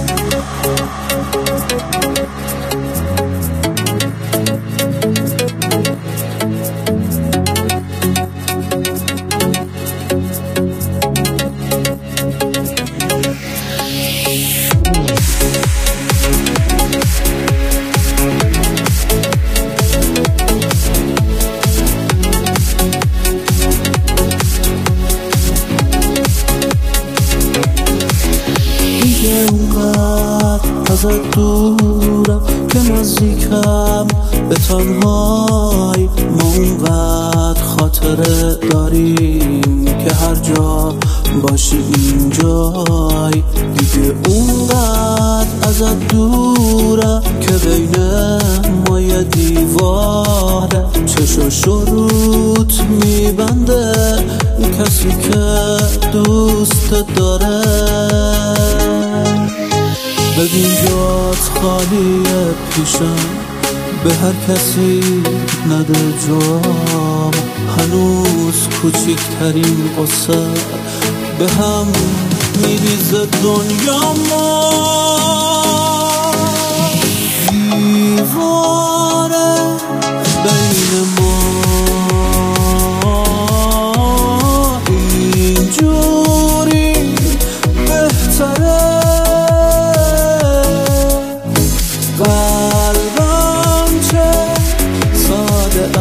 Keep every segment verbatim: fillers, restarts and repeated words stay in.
ازت دورم که نزدیکم به تنهایی، ما اونقدر خاطره داریم که هر جا باشی اینجای دیگه. اونقدر ازت دورم که بین ما یه دیواره، چشاشو روت میبنده کسی که دوست داره. ببین جات خالیه پیشم، به هر کسی نده جام. هنوز کوچیکترین قصه به هم میریزه دنیا. ما دیواره بین ما اینجوری بهتره. قلبم چه ساده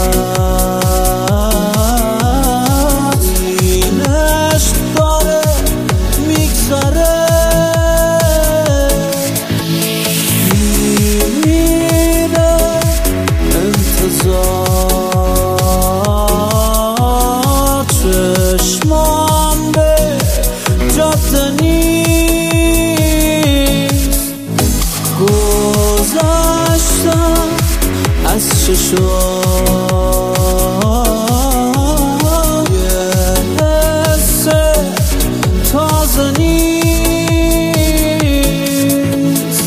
است، اینش داره میگذره. میمیره انتظار، چشمام به جاده نیست. گذشتم از چشام یه حس تازه نیست.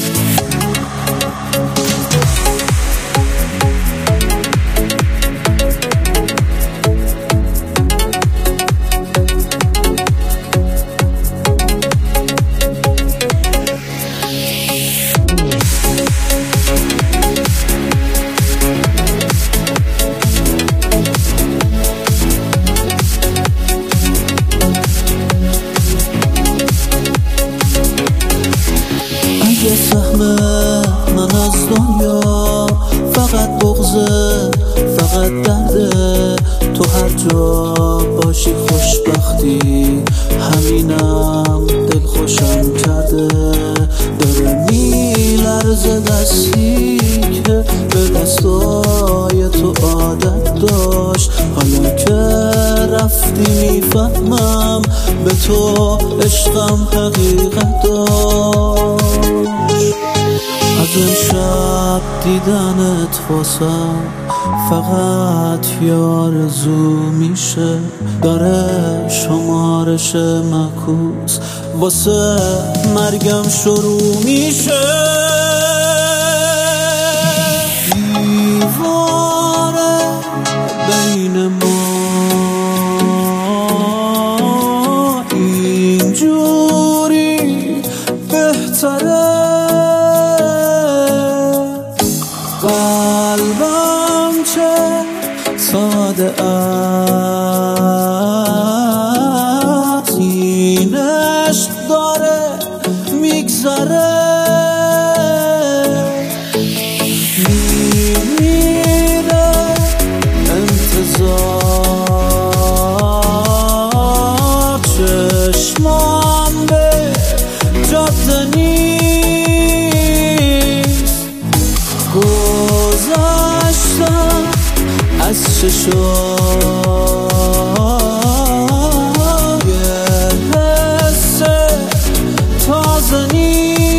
یه سهم من از دنیا فقط بغضه، فقط درده. تو هر جا باشی خوشبختی، همینم دل خوشم کرده. داره میلرزه دستی که به دستای تو عادت داشت. حالا که رفتی میفهمم به تو عشقم حقیقت داشت. از امشب دیدنت واسم فقط یه آرزو میشه. داره شمارش معکوس واسه مرگم شروع میشه. دیواره بین ما اینجوری بهتره. قلبم چه ساده است، اینش داره میگذره. میمیره انتظار، چشمام به جاده نیست. گذشتم از چشام یه حس تازه نیست.